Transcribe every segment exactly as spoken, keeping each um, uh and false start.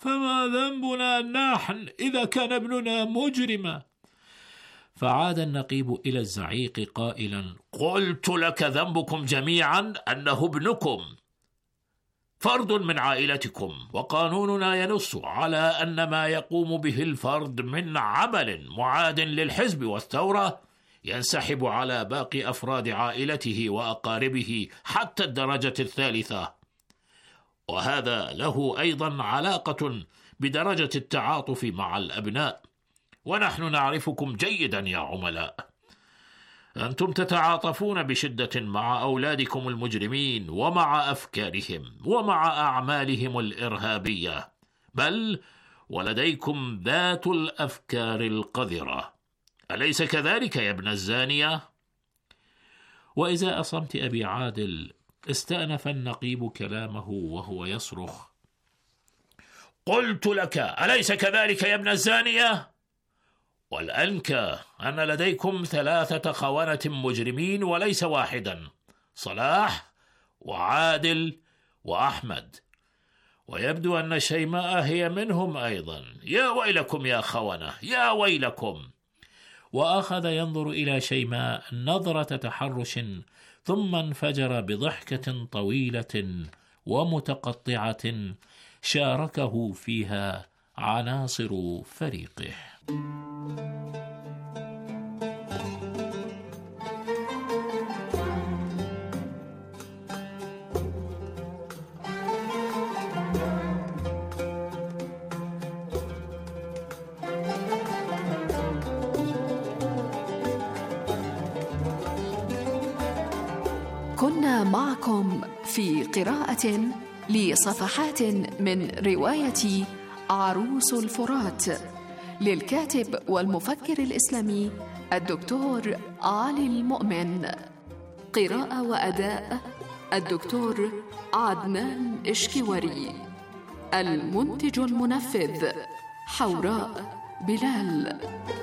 فما ذنبنا نحن إذا كان ابننا مجرما؟ فعاد النقيب إلى الزعيق قائلا: قلت لك ذنبكم جميعا أنه ابنكم، فرد من عائلتكم، وقانوننا ينص على أن ما يقوم به الفرد من عمل معاد للحزب والثورة ينسحب على باقي أفراد عائلته وأقاربه حتى الدرجة الثالثة، وهذا له أيضا علاقة بدرجة التعاطف مع الأبناء. ونحن نعرفكم جيدا يا عملاء، أنتم تتعاطفون بشدة مع أولادكم المجرمين ومع أفكارهم ومع أعمالهم الإرهابية، بل ولديكم ذات الأفكار القذرة، أليس كذلك يا ابن الزانية؟ وإذا صمت أبي عادل استأنف النقيب كلامه وهو يصرخ: قلت لك أليس كذلك يا ابن الزانية؟ والأنكى أن لديكم ثلاثة خونة مجرمين وليس واحدا، صلاح وعادل وأحمد، ويبدو أن شيماء هي منهم أيضا. يا ويلكم يا خونة، يا ويلكم. وأخذ ينظر إلى شيماء نظرة تحرش، ثم انفجر بضحكة طويلة ومتقطعة شاركه فيها عناصر فريقه. كنا معكم في قراءة لصفحات من رواية عروس الفرات للكاتب والمفكر الإسلامي الدكتور علي المؤمن. قراءة وأداء الدكتور عدنان إشكواري. المنتج المنفذ حوراء بلال.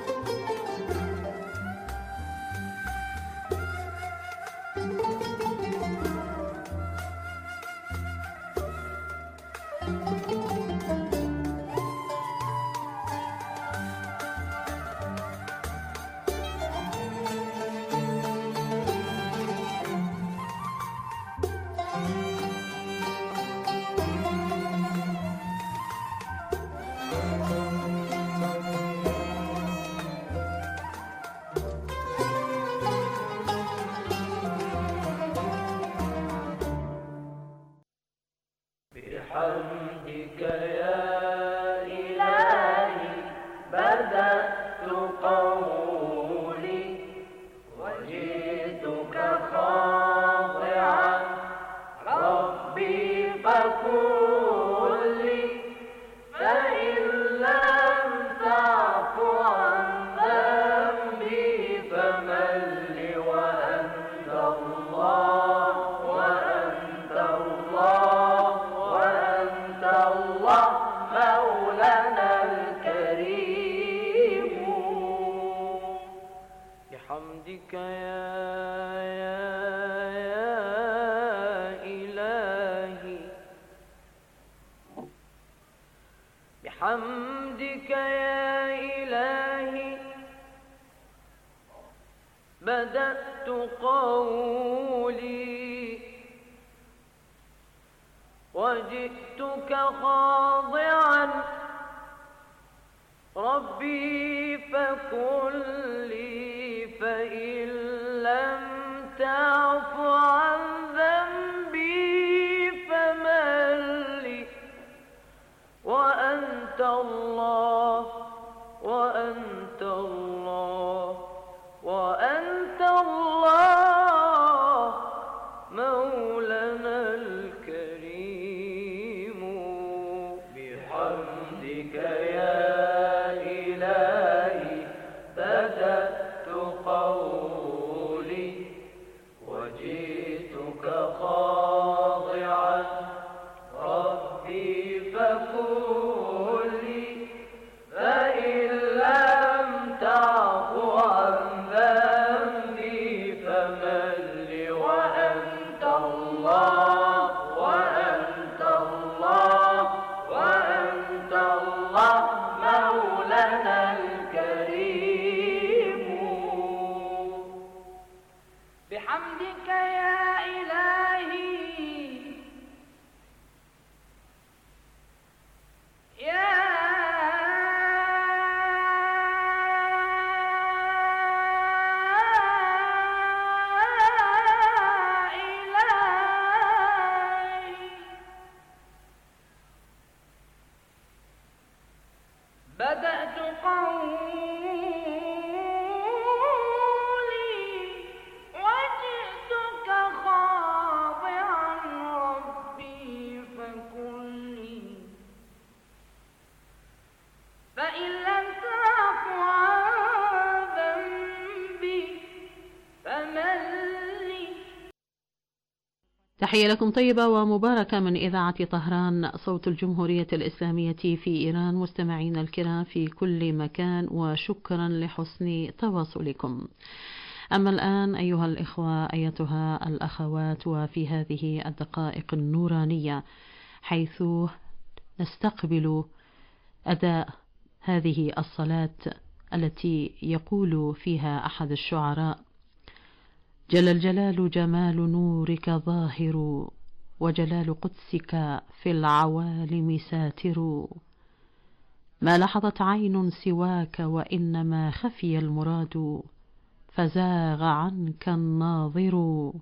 بحمدك يا إلهي بدأت قولي وجئتك خاضعا ربي فكن لي، فإن لم تعف عن ذنبي فمن لي وأنت الله وأنت الله الله مولانا الكريم. بحمدك يا يا يا إلهي بحمدك يا إلهي بدأت قولي وجئتك خاضعا ربي فكن لي، فإن لم تعف عن ذنبي فمن لي وأنت الله وأنت الله وأنت الله مولانا الكريم. بحمدك يا إلهي بدأت قولي وجئتك خاضعا ربي فكن لي، فإن لم تعف بدأت قولي وجئتك خاضعا ربي فكلي فإن لم تعف عن ذنبي فمن لي. تحية لكم طيبة ومباركة من إذاعة طهران صوت الجمهورية الإسلامية في إيران. مستمعين الكرام في كل مكان، وشكرا لحسن تواصلكم. أما الآن أيها الإخوة أيتها الأخوات، وفي هذه الدقائق النورانية حيث نستقبل أداء هذه الصلاة التي يقول فيها أحد الشعراء: جل الجلال جمال نورك ظاهر، وجلال قدسك في العوالم ساتر، ما لحظت عين سواك وإنما خفي المراد، فزاغ عنك الناظر،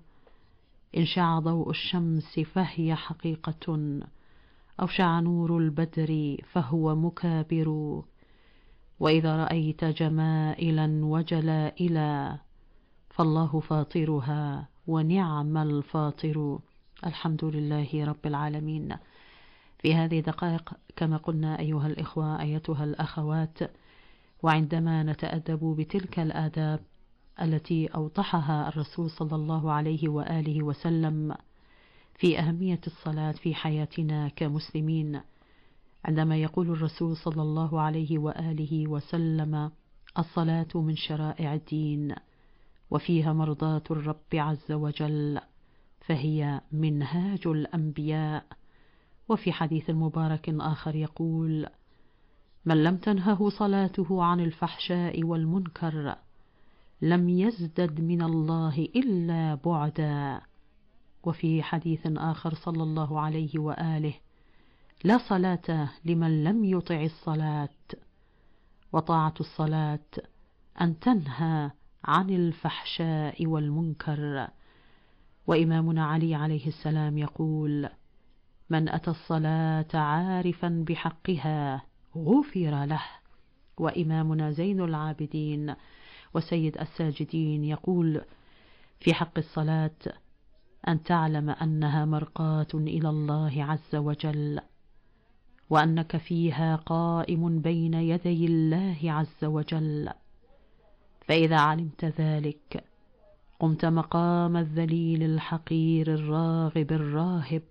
إن شع ضوء الشمس فهي حقيقة، أو شع نور البدر فهو مكابر، وإذا رأيت جمائلا وجلائلا فالله فاطرها ونعم الفاطر. الحمد لله رب العالمين. في هذه الدقائق كما قلنا أيها الإخوة أيتها الأخوات، وعندما نتأدب بتلك الآداب التي أوضحها الرسول صلى الله عليه وآله وسلم في أهمية الصلاة في حياتنا كمسلمين، عندما يقول الرسول صلى الله عليه وآله وسلم: الصلاة من شرائع الدين وفيها مرضاة الرب عز وجل، فهي منهاج الأنبياء. وفي حديث مبارك آخر يقول: من لم تنهه صلاته عن الفحشاء والمنكر لم يزدد من الله إلا بعدا. وفي حديث آخر صلى الله عليه وآله: لا صلاة لمن لم يطع الصلاة. وطاعة الصلاة أن تنهى عن الفحشاء والمنكر. وإمامنا علي عليه السلام يقول: من أتى الصلاة عارفا بحقها غفر له. وإمامنا زين العابدين وسيد الساجدين يقول في حق الصلاة: أن تعلم أنها مرقاة إلى الله عز وجل، وأنك فيها قائم بين يدي الله عز وجل، فإذا علمت ذلك قمت مقام الذليل الحقير الراغب الراهب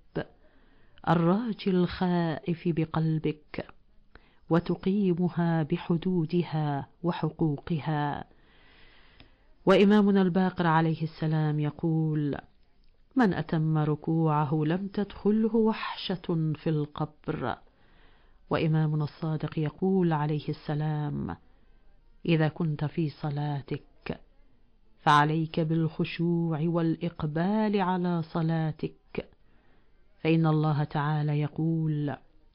الراجي الخائف بقلبك، وتقيمها بحدودها وحقوقها. وإمامنا الباقر عليه السلام يقول: من أتم ركوعه لم تدخله وحشة في القبر. وإمامنا الصادق يقول عليه السلام: إذا كنت في صلاتك فعليك بالخشوع والإقبال على صلاتك، فإن الله تعالى يقول: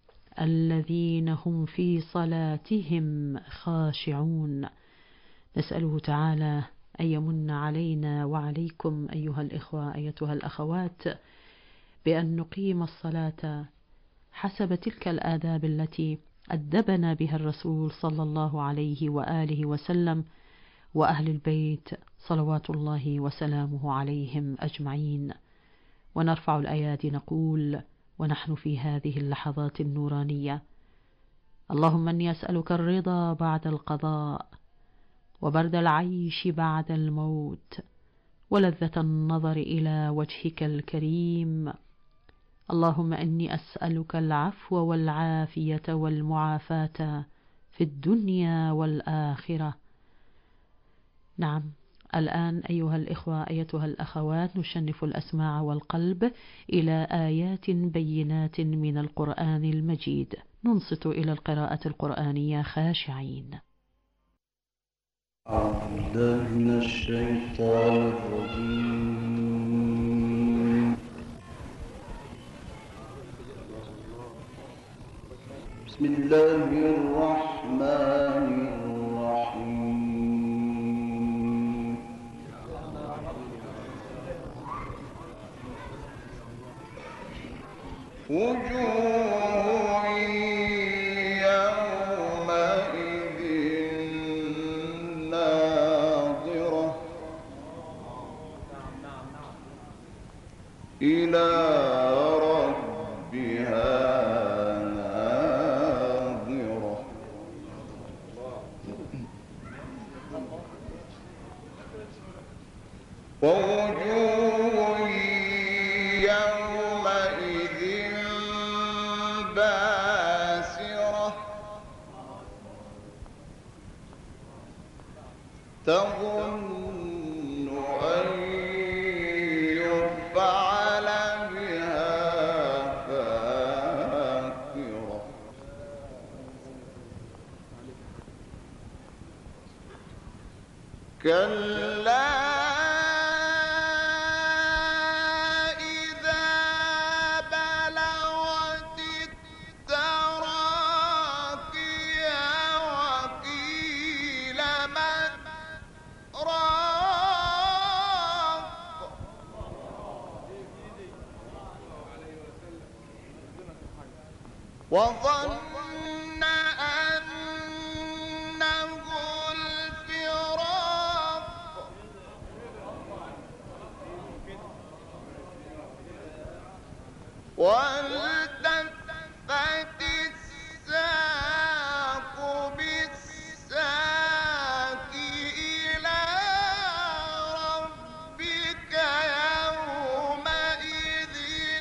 الذين هم في صلاتهم خاشعون. نسأله تعالى أن يمن علينا وعليكم أيها الإخوة أيتها الأخوات بأن نقيم الصلاة حسب تلك الآداب التي أدبنا بها الرسول صلى الله عليه وآله وسلم وأهل البيت صلوات الله وسلامه عليهم أجمعين. ونرفع الأيادي نقول ونحن في هذه اللحظات النورانية: اللهم إني أسألك الرضا بعد القضاء، وبرد العيش بعد الموت، ولذة النظر إلى وجهك الكريم. اللهم إني أسألك العفو والعافية والمعافاة في الدنيا والآخرة. نعم، الآن أيها الإخوة أيتها الأخوات نشنف الأسماع والقلب إلى آيات بينات من القرآن المجيد، ننصت إلى القراءة القرآنية خاشعين. أعوذ بالله من الشيطان الرجيم. بسم الله الرحمن الرحيم. وجوه يومئذ ووجوه يومئذ باسرة تظن أن يفعل بها فاقرة كلا إذا بلغت التراقي وقيل من راق وظن أنه الفراق والتفت الساق بالساق إلى ربك يومئذ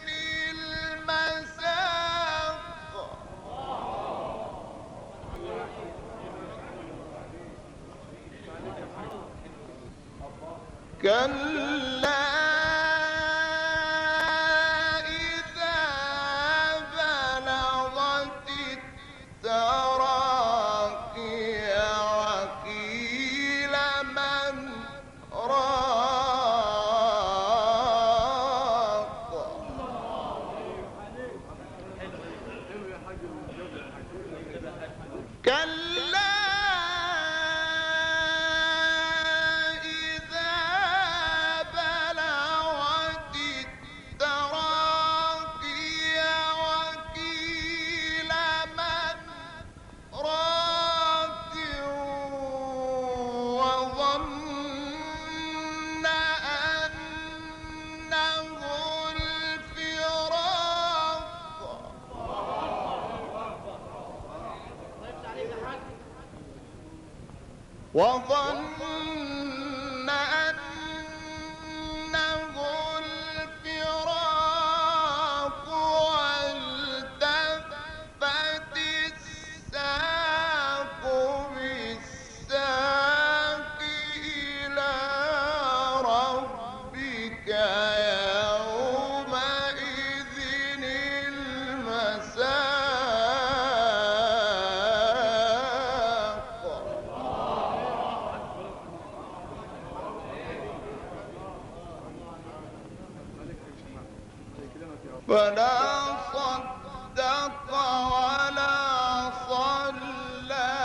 المساق كلا إذا بلغت التراقي وقيل من راق كلا إذا بلغت التراقي وقيل من راق وظن أنه الفراق وظن أنه الفراق والتفت الساق بالساق إلى ربك يومئذ المساق فلا صدق ولا صلى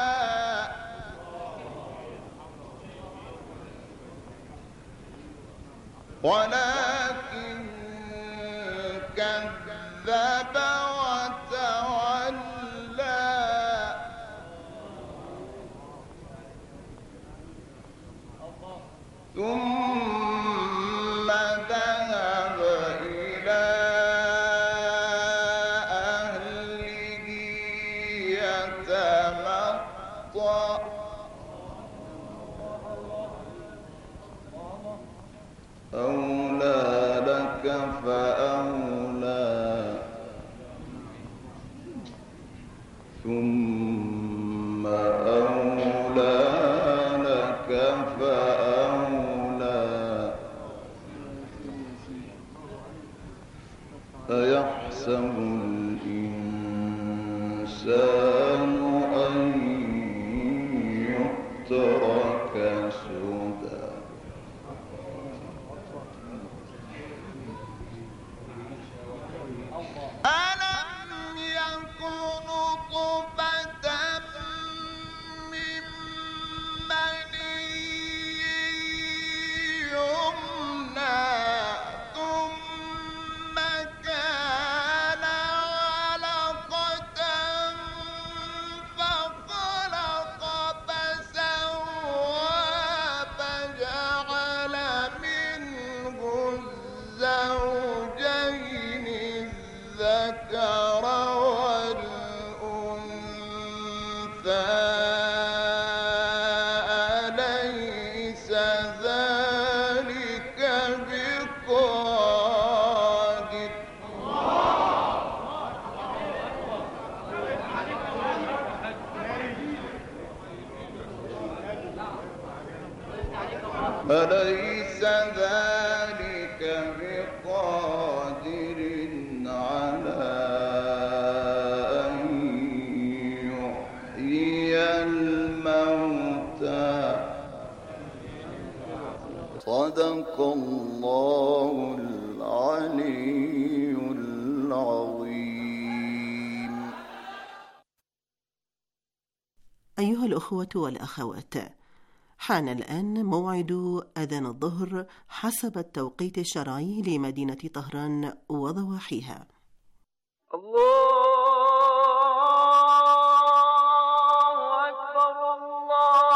ولكن كذب وتولى ثم ذهب إلى أهله يتمطى أولى لك فأولى ثم أولى لك فأولى أيحسب الإنسان أن يترك سدى ألم يكن نطفة من مني يمنى ثم كان علقة فخلق فسوى فجعل منه الزوجين الذكر والأنثى أليس ذلك أليس ذلك بقادر على أن يحيي الموتى صدق الله العلي العظيم. أيها الأخوة والأخوات، حان الآن موعد أذان الظهر حسب التوقيت الشرعي لمدينة طهران وضواحيها. الله أكبر الله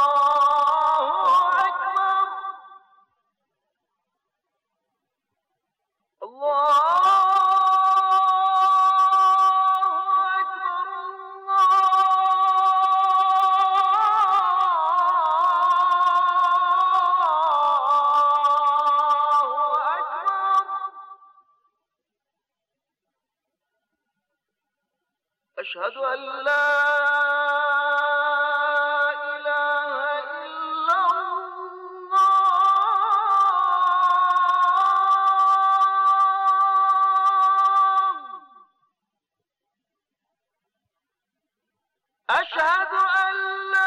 أكبر الله أشهد أن لا إله إلا الله أشهد أن لا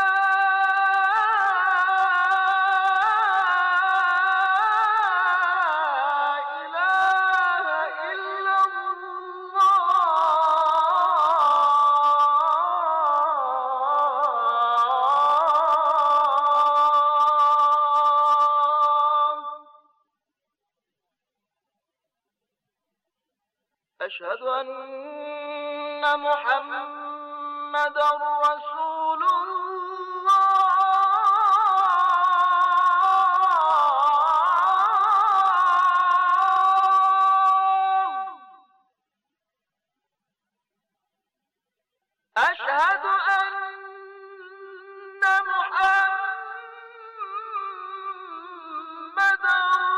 أشهد أن محمدًا رسول الله أشهد أن محمدًا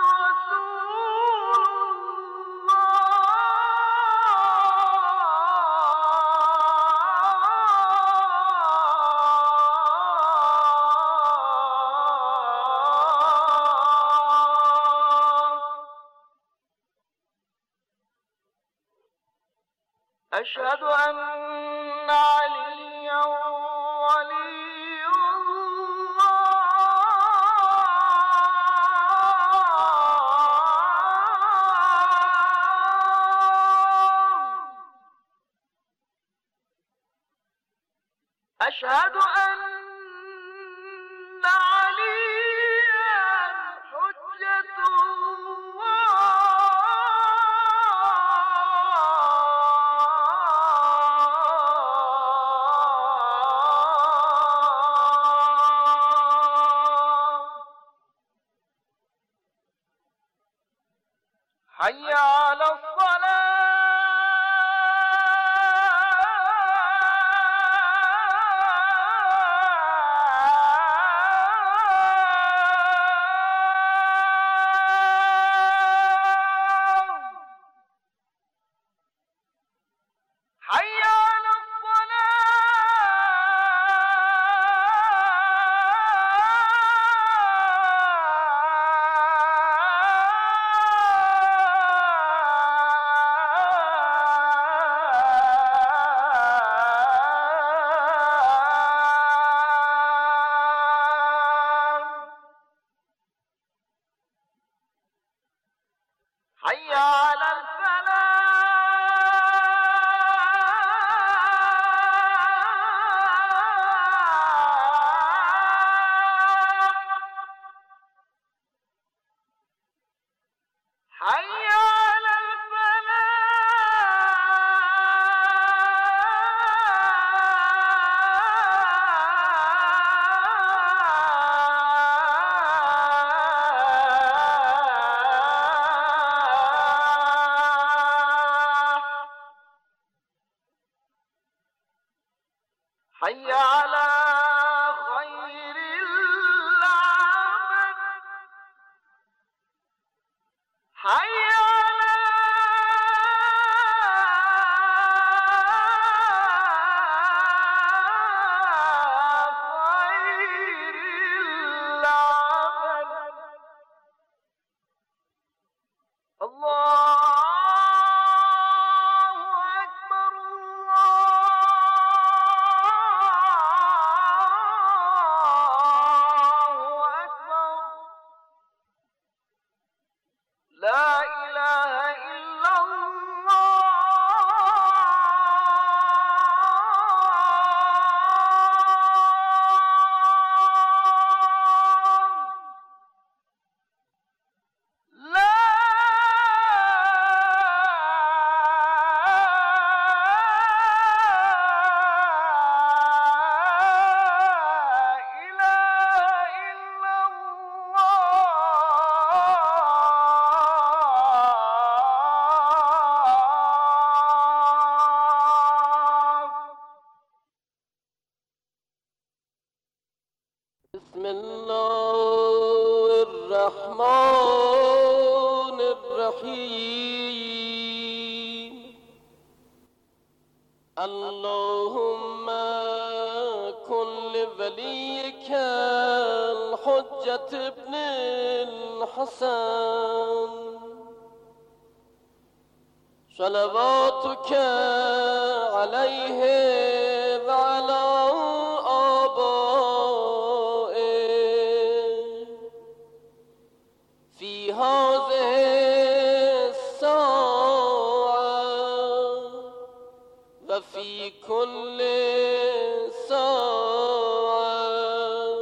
أشهد أن عليا ولي الله أشهد أن عليا حجة حي على الصلاة حي على حي على الفلاح حي على الفلاح حي على خير العمل حي على خير العمل بسم الله الرحمن الرحيم اللهم كن لوليك الحجة ابن الحسن صلواتك عليه وعلى آبائه في هذه الساعة وفي كل ساعة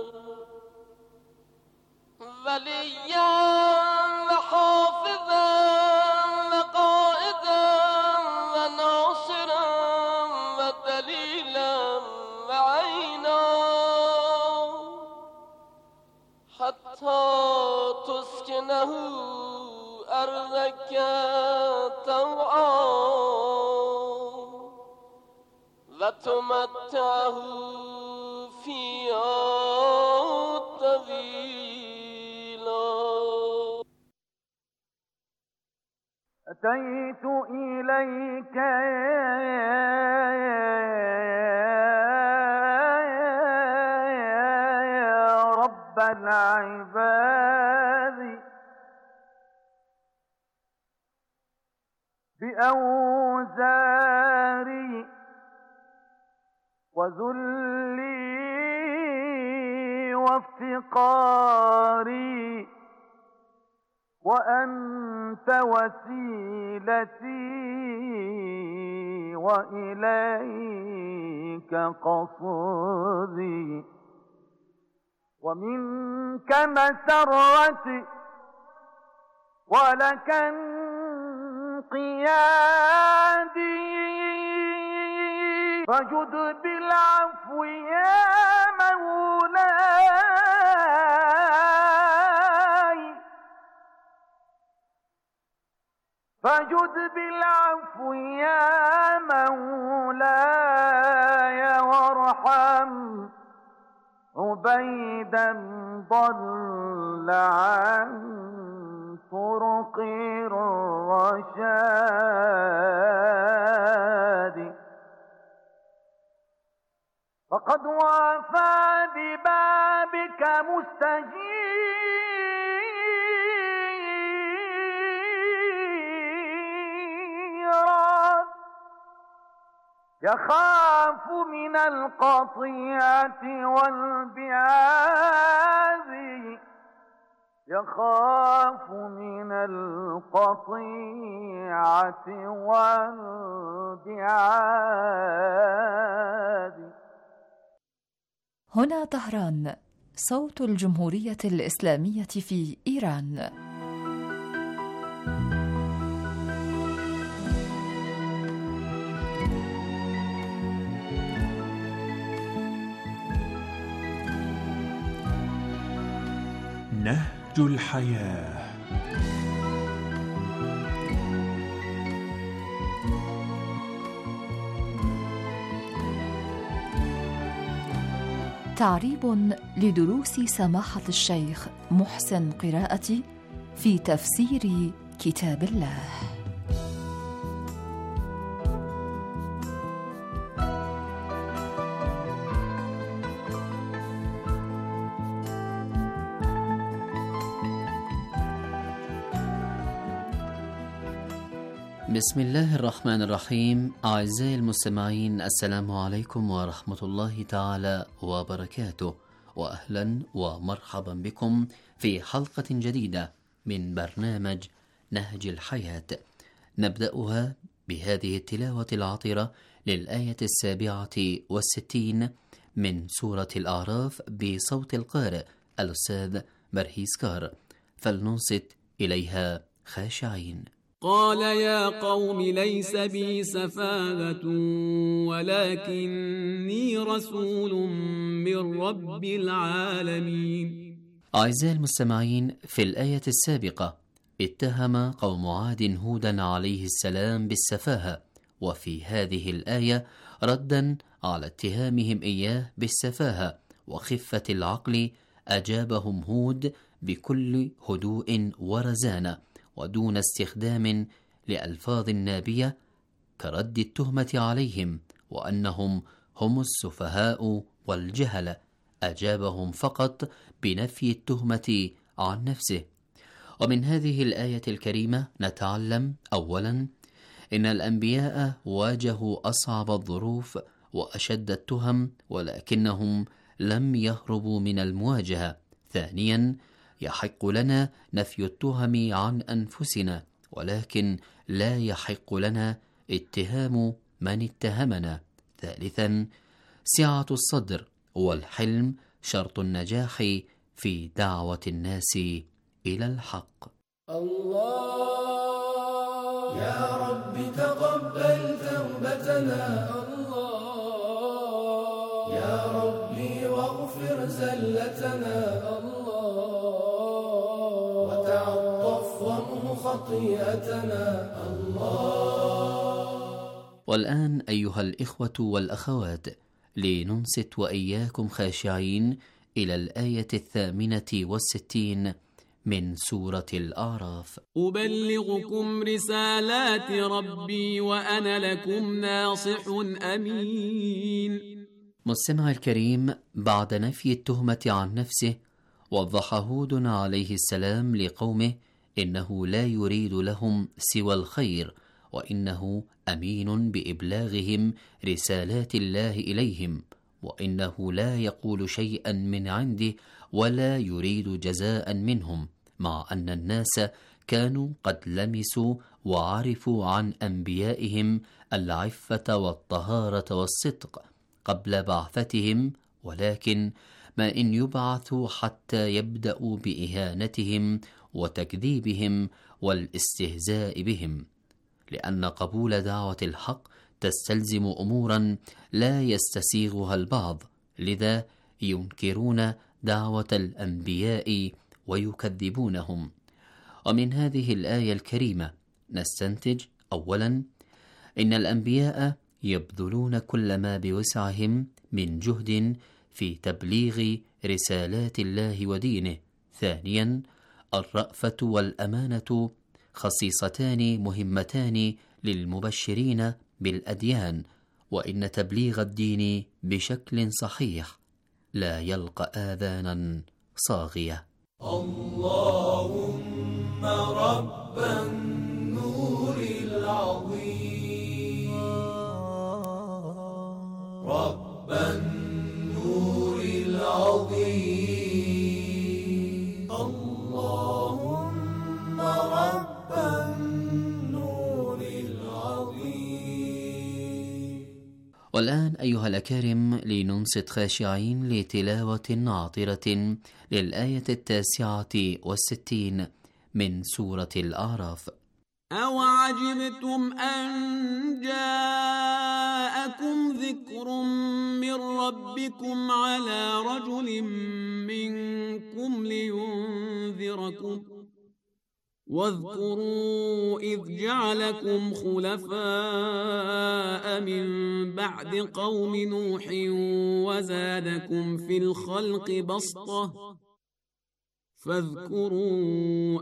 وليا وحافظا وقائدا وناصرا ودليلا وعينا حتى تسكنه أرضك طوعا وتمتعه فيها طويلا. أتيت إليك يا رب العباد بأوزاري وذلي وافتقاري وأنت وسيلتي وإليك قصدي ومنك مسرتي ولك انقيادي فجد بالعفو يا مولاي فجد بالعفو يا مولاي وارحم عبيدا ضل عن طرق الرشاد فقد وافى ببابك مستجيرا يخاف من القطيعة والبعاد يخاف من القطيعة والبعاد. هنا طهران، صوت الجمهورية الإسلامية في إيران. نهج الحياة. تعريب لدروس سماحة الشيخ محسن قراءتي في تفسير كتاب الله. بسم الله الرحمن الرحيم. أعزائي المستمعين، السلام عليكم ورحمة الله تعالى وبركاته، وأهلا ومرحبا بكم في حلقة جديدة من برنامج نهج الحياة، نبدأها بهذه التلاوة العطرة للآية السابعة والستين من سورة الأعراف بصوت القارئ الأستاذ برهيس كار، فلننصت إليها خاشعين. قال يا قوم ليس بي سفاهة ولكني رسول من رب العالمين. أعزائي المستمعين، في الآية السابقة اتهم قوم عاد هودا عليه السلام بالسفاهة، وفي هذه الآية ردا على اتهامهم إياه بالسفاهة وخفة العقل أجابهم هود بكل هدوء ورزانة ودون استخدام لألفاظ نابية كرد التهمة عليهم وأنهم هم السفهاء والجهلة. أجابهم فقط بنفي التهمة عن نفسه. ومن هذه الآية الكريمة نتعلم أولا إن الأنبياء واجهوا أصعب الظروف وأشد التهم ولكنهم لم يهربوا من المواجهة. ثانيا يحق لنا نفي التهم عن أنفسنا ولكن لا يحق لنا اتهام من اتهمنا. ثالثا سعة الصدر والحلم شرط النجاح في دعوة الناس إلى الحق. الله يا رب تقبل توبتنا، الله يا ربي واغفر زلتنا، الله وتعطف وامه خطيئتنا، الله. والآن أيها الإخوة والأخوات لننصت وإياكم خاشعين إلى الآية الثامنة والستين من سورة الأعراف. أبلغكم رسالات ربي وأنا لكم ناصح أمين. مستمع الكريم، بعد نفي التهمة عن نفسه وضح هود عليه السلام لقومه إنه لا يريد لهم سوى الخير وإنه أمين بإبلاغهم رسالات الله إليهم وإنه لا يقول شيئا من عنده ولا يريد جزاء منهم، مع أن الناس كانوا قد لمسوا وعرفوا عن أنبيائهم العفة والطهارة والصدق قبل بعثتهم، ولكن ما إن يبعثوا حتى يبدأوا بإهانتهم وتكذيبهم والاستهزاء بهم، لأن قبول دعوة الحق تستلزم أمورا لا يستسيغها البعض، لذا ينكرون دعوة الأنبياء ويكذبونهم. ومن هذه الآية الكريمة نستنتج أولا إن الأنبياء يبذلون كل ما بوسعهم من جهد في تبليغ رسالات الله ودينه. ثانيا الرأفة والأمانة خصيصتان مهمتان للمبشرين بالأديان، وإن تبليغ الدين بشكل صحيح لا يلقى آذانا صاغية. اللهم رب النور العظيم، رب النور العظيم، اللهم رب النور العظيم. والآن أيها الأكارم لننصت خاشعين لتلاوة عاطرة للآية التاسعة والستين من سورة الأعراف. أو عجبتم أن جاءكم ذكر من ربكم على رجل منكم لينذركم واذكروا إذ جعلكم خلفاء من بعد قوم نوح وزادكم في الخلق بسطة فاذكروا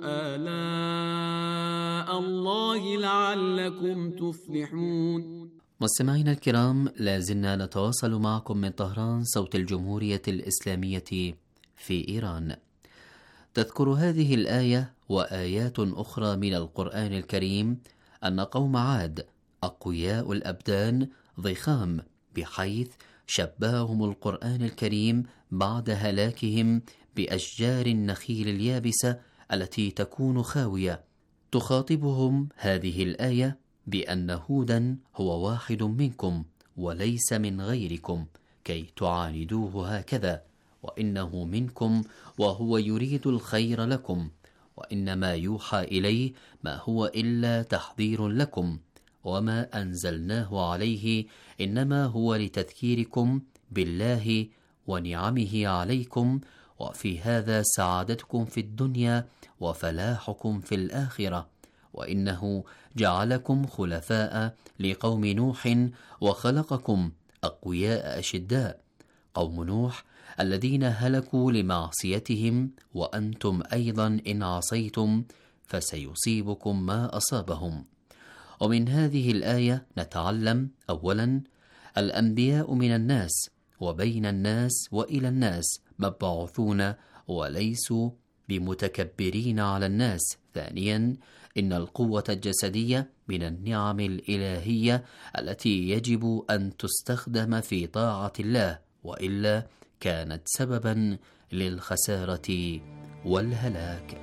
آلاء الله لعلكم تفلحون. مستمعينا الكرام، لازلنا نتواصل معكم من طهران صوت الجمهورية الإسلامية في إيران. تذكر هذه الآية وآيات أخرى من القرآن الكريم أن قوم عاد أقوياء الأبدان ضخام، بحيث شبههم القرآن الكريم بعد هلاكهم بأشجار النخيل اليابسة التي تكون خاوية. تخاطبهم هذه الآية بأن هودا هو واحد منكم وليس من غيركم كي تعاندوه هكذا، وإنه منكم وهو يريد الخير لكم، وإنما يوحى إليه ما هو إلا تحذير لكم، وما أنزلناه عليه إنما هو لتذكيركم بالله ونعمه عليكم، وفي هذا سعادتكم في الدنيا وفلاحكم في الآخرة، وإنه جعلكم خلفاء لقوم نوح وخلقكم أقوياء أشداء. قوم نوح الذين هلكوا لمعصيتهم، وأنتم أيضا إن عصيتم فسيصيبكم ما أصابهم. ومن هذه الآية نتعلم أولا الأنبياء من الناس وبين الناس وإلى الناس مبعوثون وليسوا بمتكبرين على الناس. ثانيا إن القوة الجسدية من النعم الإلهية التي يجب أن تستخدم في طاعة الله، وإلا كانت سببا للخسارة والهلاك.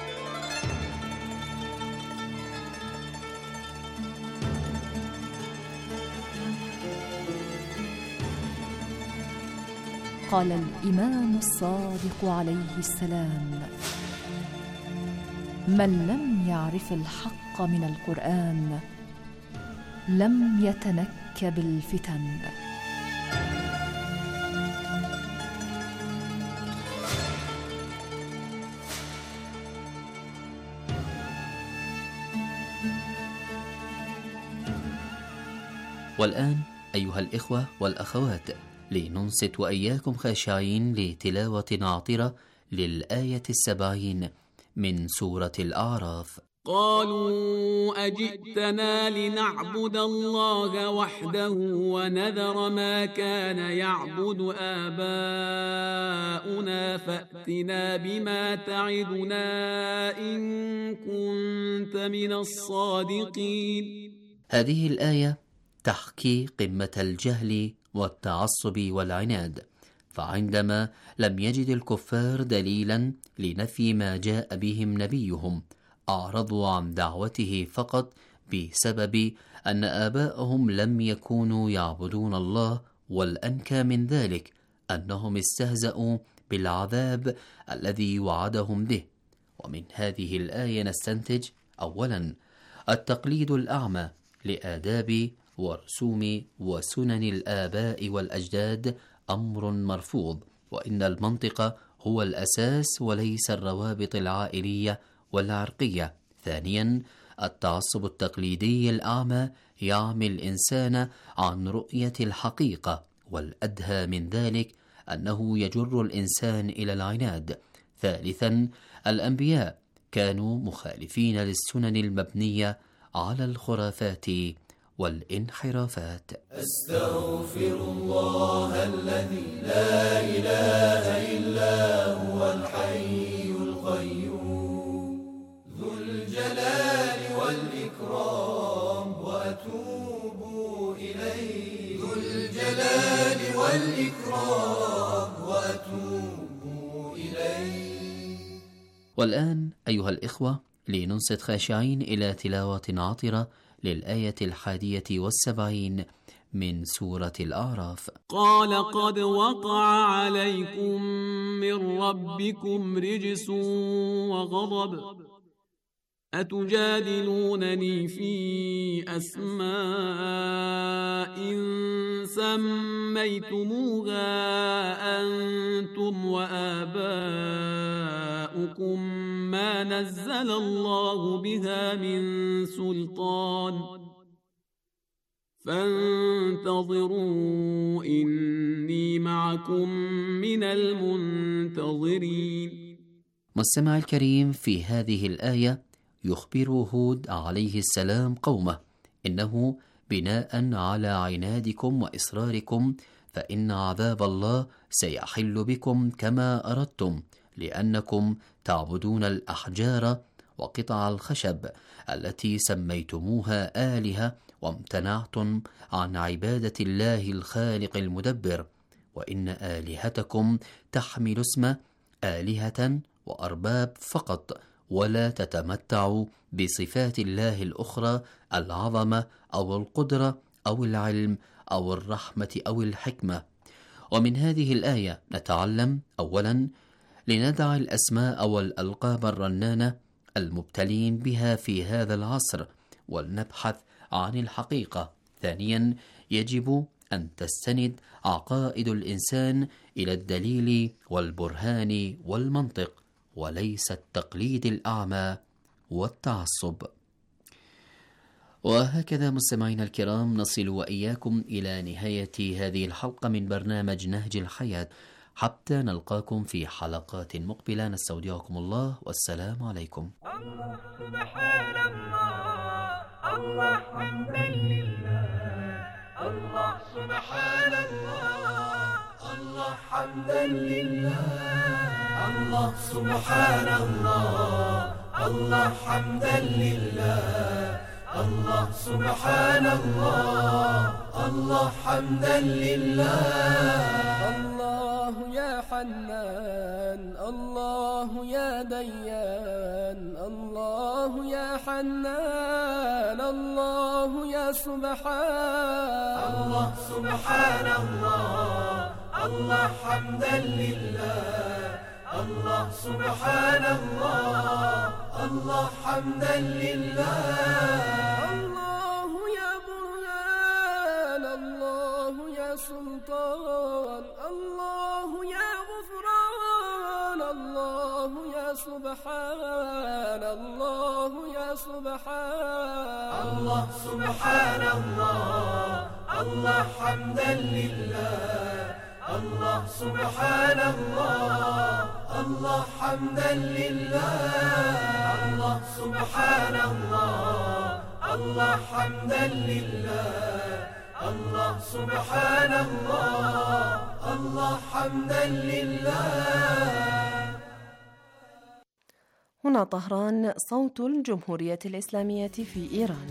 قال الإمام الصادق عليه السلام: من لم يعرف الحق من القرآن لم يتنكب الفتن. والآن أيها الإخوة والأخوات، لننصت وإياكم خاشعين لتلاوة عاطرة للآية السبعين من سورة الأعراف. قالوا أجئتنا لنعبد الله وحده ونذر ما كان يعبد آباؤنا فأتنا بما تعدنا إن كنت من الصادقين. هذه الآية تحكي قمة الجهل والتعصب والعناد، فعندما لم يجد الكفار دليلا لنفي ما جاء بهم نبيهم أعرضوا عن دعوته فقط بسبب أن آباءهم لم يكونوا يعبدون الله، والأنكى من ذلك أنهم استهزأوا بالعذاب الذي وعدهم به. ومن هذه الآية نستنتج أولا التقليد الأعمى لآداب ورسوم وسنن الآباء والأجداد أمر مرفوض، وإن المنطق هو الأساس وليس الروابط العائلية والعرقية. ثانيا التعصب التقليدي الأعمى يعمي الإنسان عن رؤية الحقيقة، والأدهى من ذلك أنه يجر الإنسان إلى العناد. ثالثا الأنبياء كانوا مخالفين للسنن المبنية على الخرافات والانحرافات. أستغفر الله الذي لا إله إلا هو الحي القيوم ذو الجلال والإكرام وأتوب إليه ذو الجلال والإكرام وأتوب إليه. والآن أيها الإخوة لننصت خاشعين إلى تلاوة عاطرة للآية الحادية والسبعين من سورة الأعراف. قال قد وقع عليكم من ربكم رجس وغضب أتجادلونني في أسماء سميتموها أنتم وآباؤكم ما نزل الله بها من سلطان فانتظروا إني معكم من المنتظرين. مستمع الكريم، في هذه الآية يخبر هود عليه السلام قومه إنه بناء على عنادكم وإصراركم فإن عذاب الله سيحل بكم كما أردتم، لأنكم تعبدون الأحجار وقطع الخشب التي سميتموها آلهة وامتنعتم عن عبادة الله الخالق المدبر، وإن آلهتكم تحمل اسم آلهة وأرباب فقط، ولا تتمتع بصفات الله الأخرى العظمة أو القدرة أو العلم أو الرحمة أو الحكمة. ومن هذه الآية نتعلم أولا لندع الأسماء والألقاب الرنانة المبتلين بها في هذا العصر ولنبحث عن الحقيقة. ثانيا يجب أن تستند عقائد الإنسان إلى الدليل والبرهان والمنطق، وليس التقليد الأعمى والتعصب. وهكذا مستمعينا الكرام نصل وإياكم إلى نهاية هذه الحلقة من برنامج نهج الحياة. حتى نلقاكم في حلقات مقبلة نستودعكم الله والسلام عليكم. الله سبحان الله الله حمدا لله الله سبحان الله الله حمدا لله الله سبحان الله الله حمدا لله الله سبحان الله الله حمدا لله الله يا حنان الله يا ديان الله يا حنان الله يا سبحان الله سبحان الله الله حمدا لله الله سبحان الله الله حمدا لله الله يا برهان الله يا سلطان الله يا غفران الله يا سبحان الله يا سبحان الله سبحان الله الله حمدا لله الله سبحان الله الله حمدا لله الله سبحان الله الله حمدا لله الله سبحان الله الله حمدا لله. هنا طهران، صوت الجمهورية الإسلامية في إيران.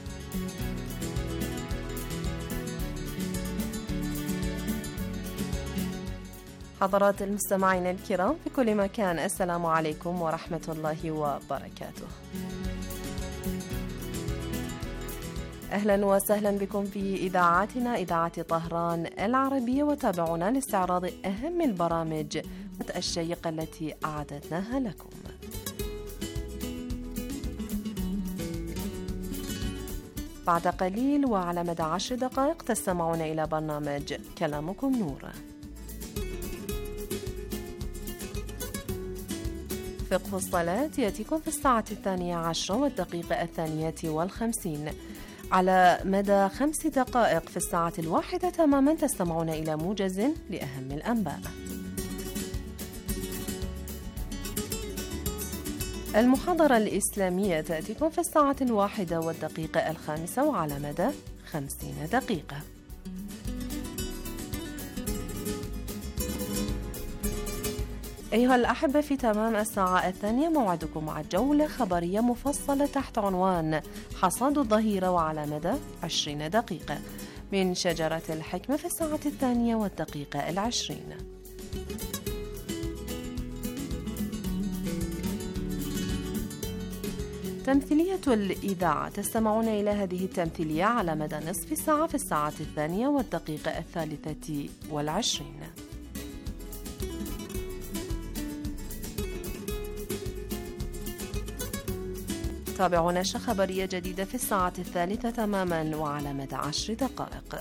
حضرات المستمعين الكرام في كل مكان، السلام عليكم ورحمة الله وبركاته. أهلا وسهلا بكم في إذاعتنا إذاعة طهران العربية، وتابعونا لاستعراض أهم البرامج الشيقة التي أعددناها لكم. بعد قليل وعلى مدى عشر دقائق تستمعون إلى برنامج كلامكم نور. فقه الصلاة يأتيكم في الساعة الثانية عشرة والدقيقة الثانية والخمسين. على مدى خمس دقائق في الساعة الواحدة تماما تستمعون إلى موجز لأهم الأنباء. المحاضرة الإسلامية تأتيكم في الساعة الواحدة والدقيقة الخامسة وعلى مدى خمسين دقيقة. أيها الأحبة، في تمام الساعة الثانية موعدكم مع جولة خبرية مفصلة تحت عنوان حصاد الظهيرة وعلى مدى عشرين دقيقة من شجرة الحكمة في الساعة الثانية والدقيقة العشرين. تمثيلية الإذاعة تستمعون إلى هذه التمثيلية على مدى نصف ساعة في الساعة الثانية والدقيقة الثالثة والعشرين. تابعوا نشرة خبرية جديدة في الساعة الثالثة تماما وعلى مدى عشر دقائق.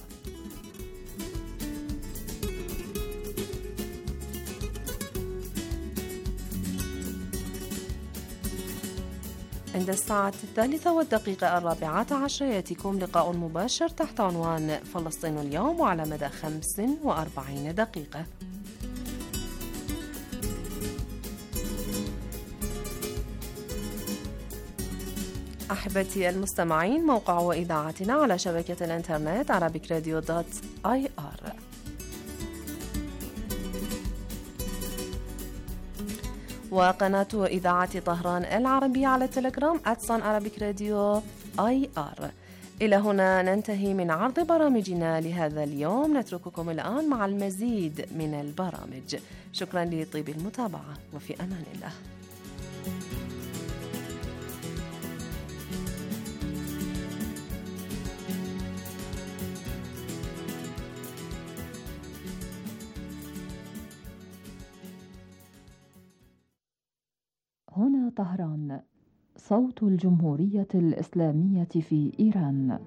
عند الساعة الثالثة والدقيقة الرابعة عشر يأتيكم لقاء مباشر تحت عنوان فلسطين اليوم وعلى مدى خمس وأربعين دقيقة. أحبتي المستمعين، موقع وإذاعتنا على شبكة الإنترنت عربيك راديو دوت آي آر. وقناة إذاعة طهران العربية على التليجرام أتسان عربيك راديو آي آر. إلى هنا ننتهي من عرض برامجنا لهذا اليوم، نترككم الآن مع المزيد من البرامج. شكرا لطيب المتابعة وفي أمان الله. هنا طهران، صوت الجمهورية الإسلامية في إيران.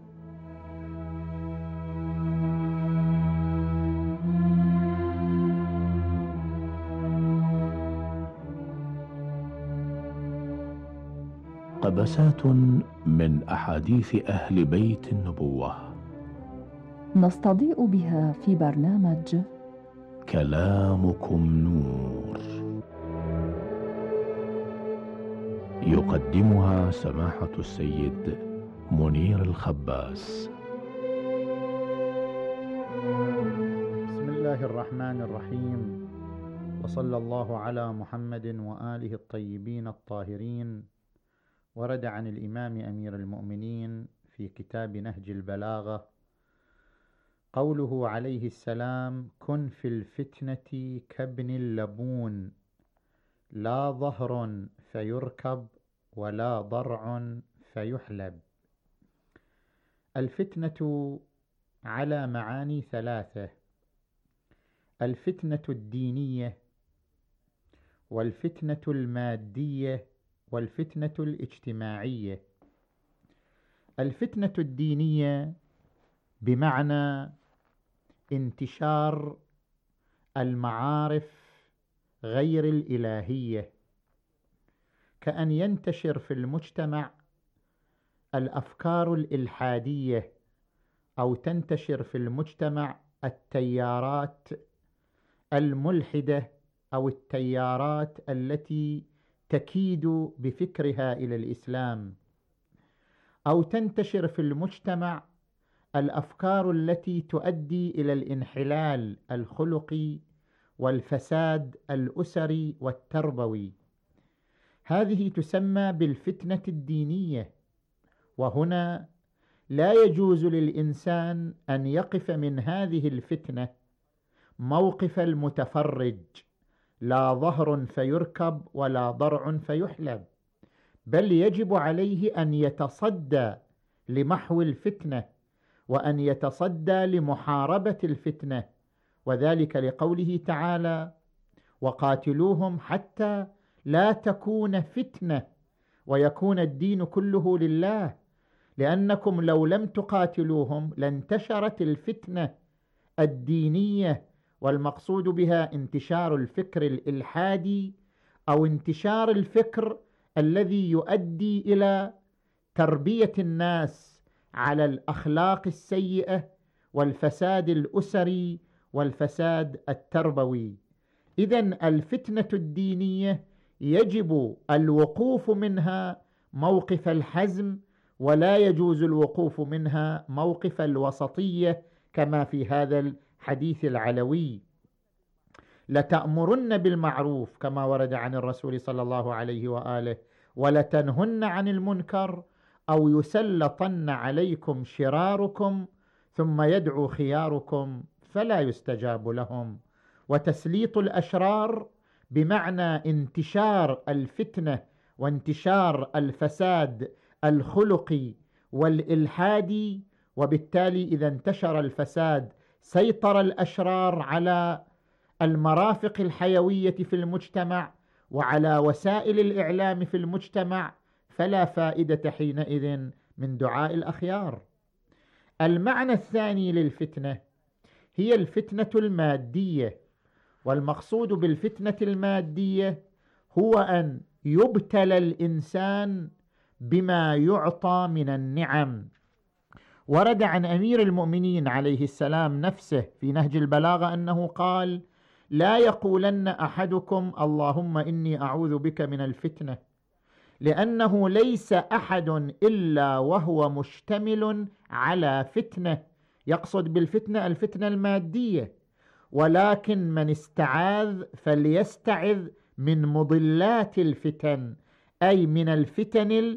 مقتبسات من أحاديث أهل بيت النبوة نستضيء بها في برنامج كلامكم نور، يقدمها سماحة السيد منير الخباس. بسم الله الرحمن الرحيم، وصلى الله على محمد وآله الطيبين الطاهرين. ورد عن الإمام أمير المؤمنين في كتاب نهج البلاغة قوله عليه السلام: كن في الفتنة كابن اللبون، لا ظهر فيركب ولا ضرع فيحلب. الفتنة على معاني ثلاثة: الفتنة الدينية، والفتنة المادية، والفتنة الاجتماعية. الفتنة الدينية بمعنى انتشار المعارف غير الإلهية، كأن ينتشر في المجتمع الأفكار الإلحادية، أو تنتشر في المجتمع التيارات الملحدة أو التيارات التي تكيد بفكرها إلى الإسلام، أو تنتشر في المجتمع الأفكار التي تؤدي إلى الانحلال الخلقي والفساد الأسري والتربوي. هذه تسمى بالفتنة الدينية. وهنا لا يجوز للإنسان أن يقف من هذه الفتنة موقف المتفرج، لا ظهر فيركب ولا ضرع فيحلب، بل يجب عليه أن يتصدى لمحو الفتنة، وأن يتصدى لمحاربة الفتنة، وذلك لقوله تعالى: وقاتلوهم حتى لا تكون فتنة ويكون الدين كله لله، لأنكم لو لم تقاتلوهم لانتشرت الفتنة الدينية، والمقصود بها انتشار الفكر الإلحادي أو انتشار الفكر الذي يؤدي إلى تربية الناس على الأخلاق السيئة والفساد الأسري والفساد التربوي. إذن الفتنة الدينية يجب الوقوف منها موقف الحزم، ولا يجوز الوقوف منها موقف الوسطية، كما في هذا الحديث العلوي: لتأمرن بالمعروف كما ورد عن الرسول صلى الله عليه وآله، ولتنهن عن المنكر، أو يسلطن عليكم شراركم ثم يدعو خياركم فلا يستجاب لهم. وتسليط الأشرار بمعنى انتشار الفتنة وانتشار الفساد الخلقي والإلحادي، وبالتالي إذا انتشر الفساد سيطر الأشرار على المرافق الحيوية في المجتمع وعلى وسائل الإعلام في المجتمع، فلا فائدة حينئذ من دعاء الأخيار. المعنى الثاني للفتنة هي الفتنة المادية، والمقصود بالفتنة المادية هو أن يبتلى الإنسان بما يعطى من النعم. ورد عن أمير المؤمنين عليه السلام نفسه في نهج البلاغة أنه قال: لا يقولن أحدكم اللهم إني أعوذ بك من الفتنة، لأنه ليس أحد إلا وهو مشتمل على فتنة، يقصد بالفتنة الفتنة المادية، ولكن من استعاذ فليستعذ من مضلات الفتن، أي من الفتن ال...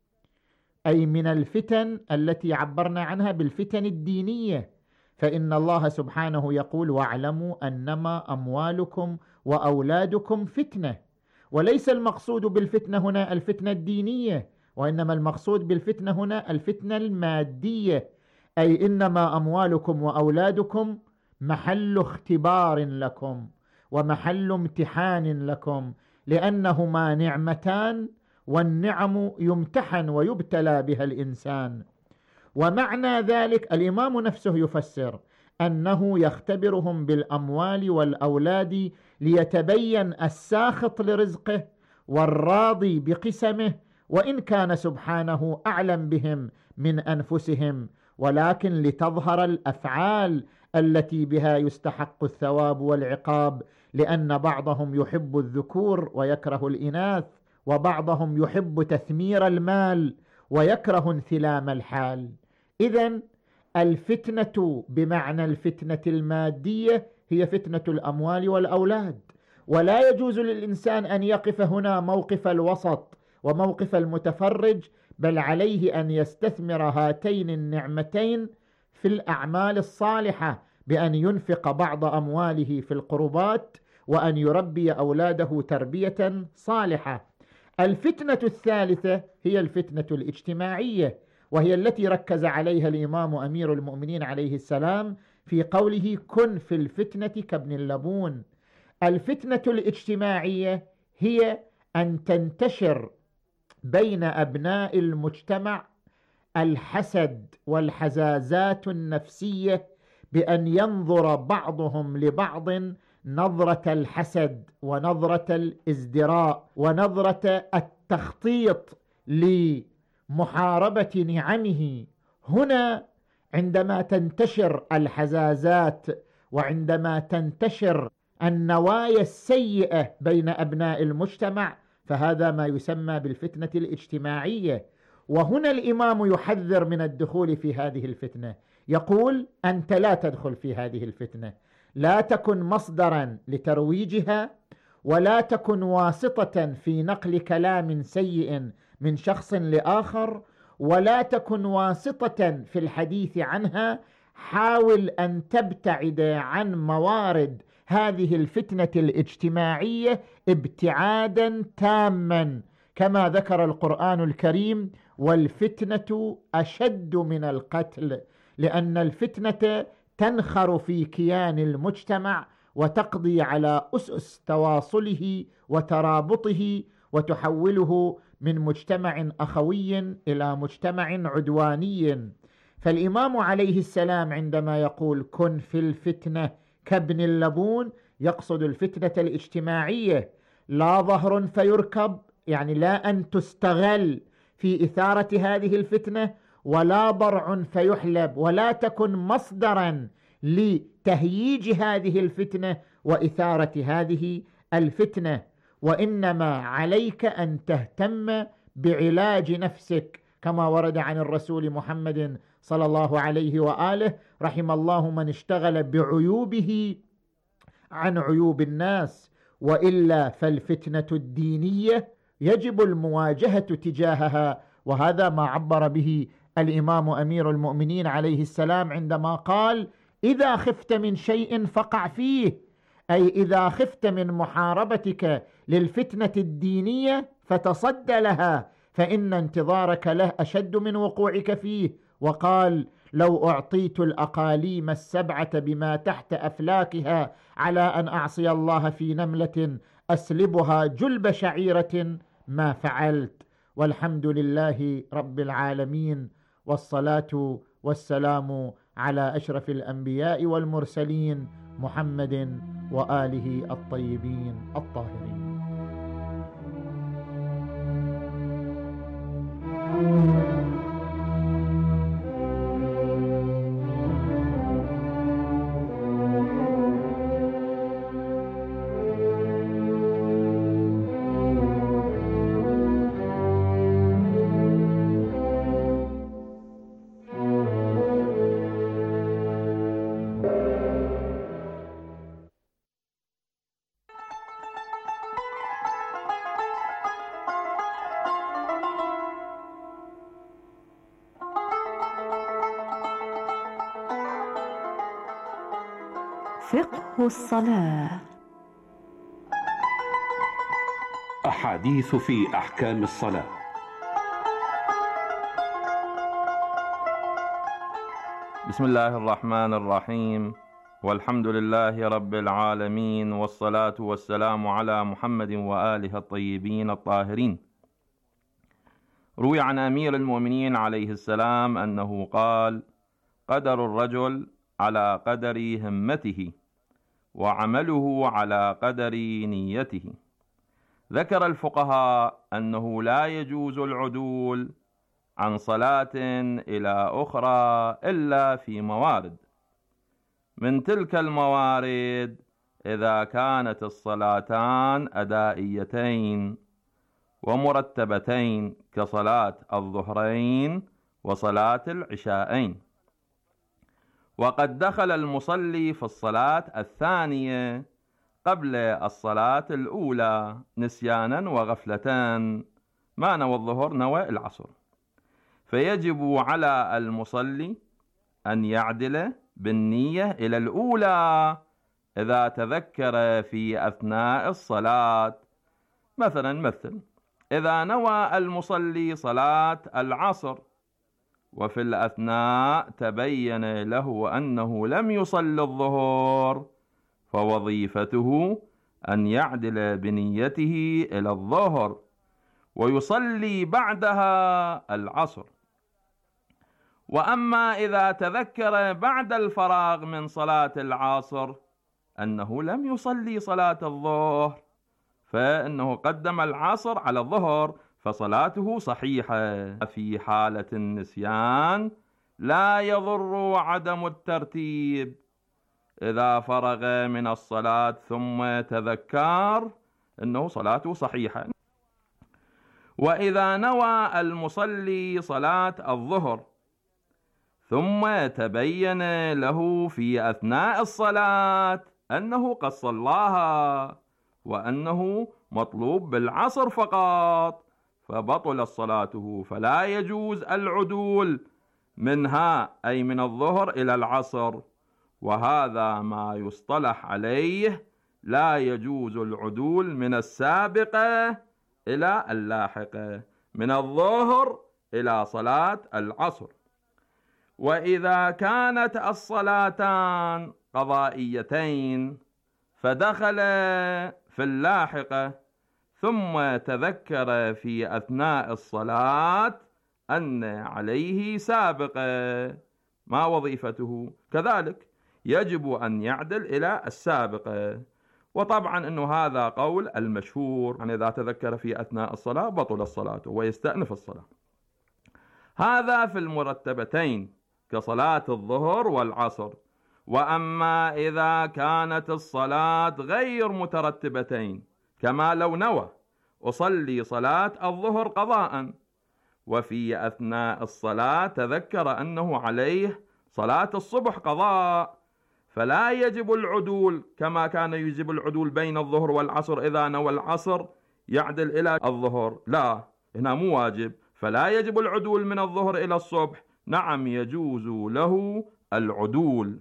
أي من الفتن التي عبرنا عنها بالفتن الدينية، فإن الله سبحانه يقول: واعلموا أنما أموالكم وأولادكم فتنة. وليس المقصود بالفتنة هنا الفتنة الدينية، وإنما المقصود بالفتنة هنا الفتنة المادية، أي إنما أموالكم وأولادكم محل اختبار لكم ومحل امتحان لكم، لأنهما نعمتان، والنعم يمتحن ويبتلى بها الإنسان. ومعنى ذلك الإمام نفسه يفسر أنه يختبرهم بالأموال والأولاد ليتبين الساخط لرزقه والراضي بقسمه، وإن كان سبحانه أعلم بهم من أنفسهم، ولكن لتظهر الأفعال التي بها يستحق الثواب والعقاب، لأن بعضهم يحب الذكور ويكره الإناث، وبعضهم يحب تثمير المال ويكره انثلام الحال. إذن الفتنة بمعنى الفتنة المادية هي فتنة الأموال والأولاد، ولا يجوز للإنسان أن يقف هنا موقف الوسط وموقف المتفرج، بل عليه أن يستثمر هاتين النعمتين في الأعمال الصالحة، بأن ينفق بعض أمواله في القربات وأن يربي أولاده تربية صالحة. الفتنة الثالثة هي الفتنة الاجتماعية، وهي التي ركز عليها الإمام أمير المؤمنين عليه السلام في قوله كن في الفتنة كابن اللبون. الفتنة الاجتماعية هي أن تنتشر بين أبناء المجتمع الحسد والحزازات النفسية، بأن ينظر بعضهم لبعض نظرة الحسد ونظرة الازدراء ونظرة التخطيط لمحاربة نعمه. هنا عندما تنتشر الحزازات وعندما تنتشر النوايا السيئة بين أبناء المجتمع، فهذا ما يسمى بالفتنة الاجتماعية. وهنا الإمام يحذر من الدخول في هذه الفتنة، يقول أنت لا تدخل في هذه الفتنة، لا تكن مصدرا لترويجها، ولا تكن واسطة في نقل كلام سيء من شخص لآخر، ولا تكن واسطة في الحديث عنها. حاول أن تبتعد عن موارد هذه الفتنة الاجتماعية ابتعادا تاما، كما ذكر القرآن الكريم والفتنة أشد من القتل، لأن الفتنة تنخر في كيان المجتمع وتقضي على أسس تواصله وترابطه، وتحوله من مجتمع أخوي إلى مجتمع عدواني. فالإمام عليه السلام عندما يقول كن في الفتنة كابن اللبون يقصد الفتنة الاجتماعية، لا ظهر فيركب، يعني لا أن تستغل في إثارة هذه الفتنة، ولا ضرع فيحلب، ولا تكن مصدرا لتهييج هذه الفتنة وإثارة هذه الفتنة، وإنما عليك أن تهتم بعلاج نفسك، كما ورد عن الرسول محمد صلى الله عليه وآله رحم الله من اشتغل بعيوبه عن عيوب الناس، وإلا فالفتنة الدينية يجب المواجهة تجاهها. وهذا ما عبر به الإمام أمير المؤمنين عليه السلام عندما قال إذا خفت من شيء فقع فيه، أي إذا خفت من محاربتك للفتنة الدينية فتصد لها، فإن انتظارك له أشد من وقوعك فيه. وقال لو أعطيت الأقاليم السبعة بما تحت أفلاكها على أن أعصي الله في نملة أسلبها جلب شعيرة ما فعلت. والحمد لله رب العالمين، والصلاة والسلام على أشرف الأنبياء والمرسلين محمد وآله الطيبين الطاهرين. فقه الصلاة. أحاديث في أحكام الصلاة. بسم الله الرحمن الرحيم، والحمد لله رب العالمين، والصلاة والسلام على محمد وآله الطيبين الطاهرين. روي عن أمير المؤمنين عليه السلام أنه قال قدر الرجل على قدر همته، وعمله على قدر نيته. ذكر الفقهاء أنه لا يجوز العدول عن صلاة إلى أخرى إلا في موارد. من تلك الموارد إذا كانت الصلاتان أدائيتين ومرتبتين كصلاة الظهرين وصلاة العشاءين، وقد دخل المصلي في الصلاة الثانية قبل الصلاة الأولى نسيانا وغفلة، ما نوى الظهر نوى العصر، فيجب على المصلي أن يعدل بالنية إلى الأولى إذا تذكر في أثناء الصلاة. مثلا مثل إذا نوى المصلي صلاة العصر وفي الأثناء تبين له أنه لم يصل الظهر، فوظيفته أن يعدل بنيته إلى الظهر ويصلي بعدها العصر. وأما إذا تذكر بعد الفراغ من صلاة العصر أنه لم يصلي صلاة الظهر، فإنه قدم العصر على الظهر، فصلاته صحيحة. في حالة النسيان لا يضر عدم الترتيب، إذا فرغ من الصلاة ثم تذكر أنه صلاته صحيحة. وإذا نوى المصلي صلاة الظهر ثم تبين له في أثناء الصلاة أنه قد صلاها وأنه مطلوب بالعصر فقط، فبطل صلاته، فلا يجوز العدول منها أي من الظهر إلى العصر. وهذا ما يصطلح عليه لا يجوز العدول من السابقة إلى اللاحقة، من الظهر إلى صلاة العصر. وإذا كانت الصلاتان قضائيتين فدخل في اللاحقة ثم تذكر في أثناء الصلاة أن عليه سابقة، ما وظيفته؟ كذلك يجب أن يعدل إلى السابقة. وطبعا أنه هذا قول المشهور، يعني إذا تذكر في أثناء الصلاة بطل الصلاة ويستأنف الصلاة. هذا في المرتبتين كصلاة الظهر والعصر. وأما إذا كانت الصلاة غير مترتبتين، كما لو نوى أصلي صلاة الظهر قضاء وفي أثناء الصلاة تذكر أنه عليه صلاة الصبح قضاء، فلا يجب العدول كما كان يجب العدول بين الظهر والعصر. إذا نوى العصر يعدل إلى الظهر، لا، هنا مو واجب، فلا يجب العدول من الظهر إلى الصبح. نعم يجوز له العدول.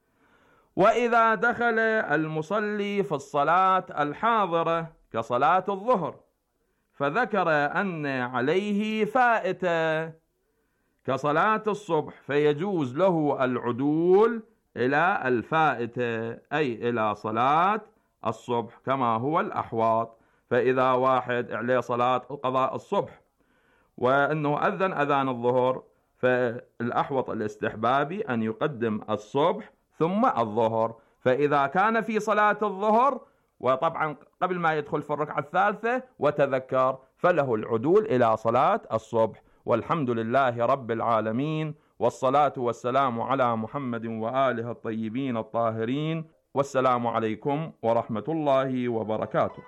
وإذا دخل المصلي في الصلاة الحاضرة كصلاة الظهر فذكر أن عليه فائتة كصلاة الصبح، فيجوز له العدول إلى الفائتة أي إلى صلاة الصبح كما هو الأحواط. فإذا واحد عليه صلاة قضاء الصبح وأنه أذن أذان الظهر، فالأحوط الاستحبابي أن يقدم الصبح ثم الظهر. فإذا كان في صلاة الظهر وطبعا قبل ما يدخل في الركعة الثالثة وتذكر، فله العدول إلى صلاة الصبح. والحمد لله رب العالمين، والصلاة والسلام على محمد وآله الطيبين الطاهرين، والسلام عليكم ورحمة الله وبركاته.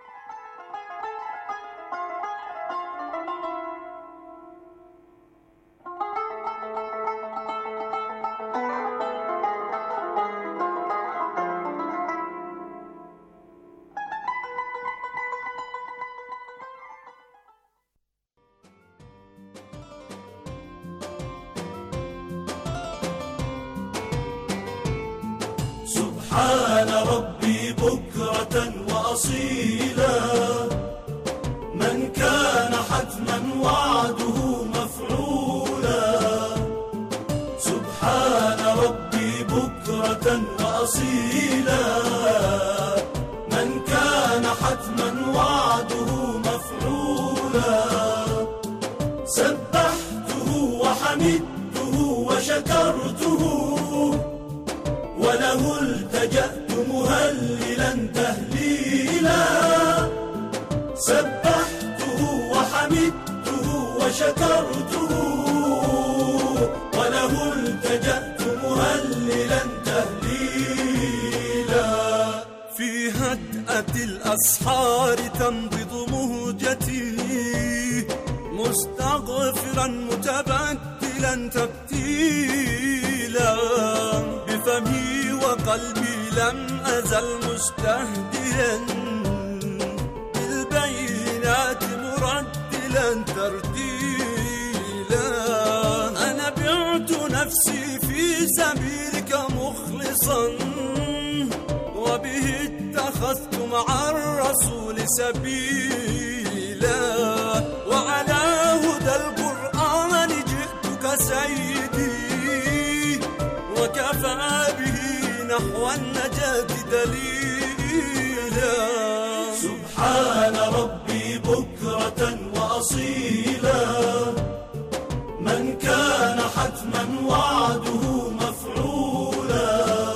سبحان ربي بكرة وأصيلا، من كان حتما وعده مفعولا. سبحان ربي بكرة وأصيلا، من كان حتما وعده مفعولا. سبحته وحمدته وشكرته، وله التجأت مهلا سبحته وحمدته وشكرته وله التجأت مهللا تهليلا. في هدأة الأسحار تنبض مهجتي مستغفرا متبتلا تبتيلا. بفمي وقلبي لم أزل مستهديا بالبينات مرتلا ترتيلا. أنا بعت نفسي في سبيلك مخلصا وبه اتخذت مع الرسول سبيلا. وعلى هدى القرآن جئتك سيدي وكفى به نحو النجاة دليلا. سبحان ربي بكرة وأصيلا من كان حتما وعده مفعولا.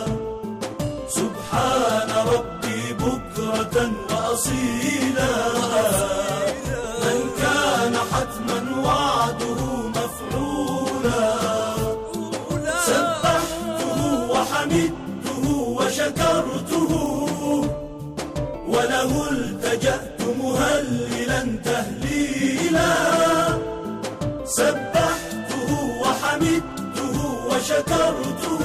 سبحان ربي بكرة وأصيلا من كان حتما وعده مفعولا. سبحته وحمدته وشكرته وله التجأت مهللا تهليلا. سبحته وحمدته وشكرته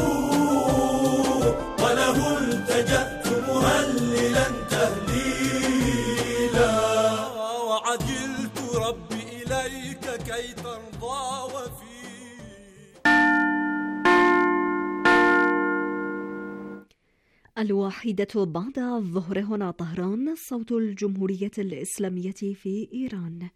وله التجأت مهللا تهليلا. وعجلت ربي إليك كي ترضى وفي الواحدة بعد الظهر هنا طهران، صوت الجمهورية الإسلامية في إيران.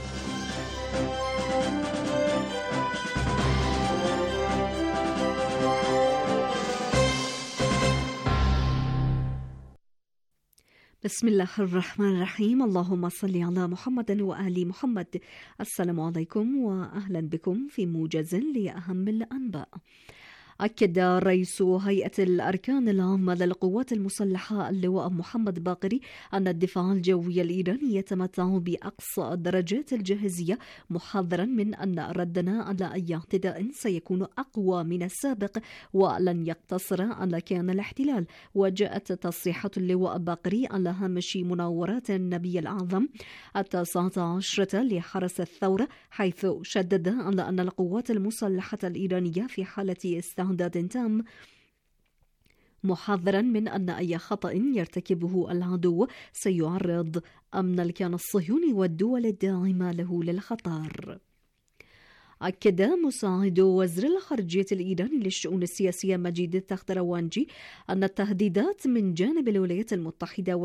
بسم الله الرحمن الرحيم. اللهم صل على محمد وآل محمد. السلام عليكم وأهلا بكم في موجز لأهم الأنباء. أكد رئيس هيئة الأركان العامة للقوات المسلحة اللواء محمد باقري أن الدفاع الجوي الإيراني يتمتع بأقصى درجات الجاهزية، محذرا من أن ردنا على أي اعتداء سيكون أقوى من السابق ولن يقتصر على كيان الاحتلال. وجاءت تصريحات اللواء باقري على هامش مناورات النبي الأعظم التاسعة عشرة لحرس الثورة، حيث شدد على أن القوات المسلحة الإيرانية في حالة استعداد إعداد تام، محذرا من أن أي خطأ يرتكبه العدو سيعرض أمن الكيان الصهيوني والدول الداعمة له للخطر. أكد مساعد وزير الخارجية الإيراني للشؤون السياسية مجيد التختروانجي أن التهديدات من جانب الولايات المتحدة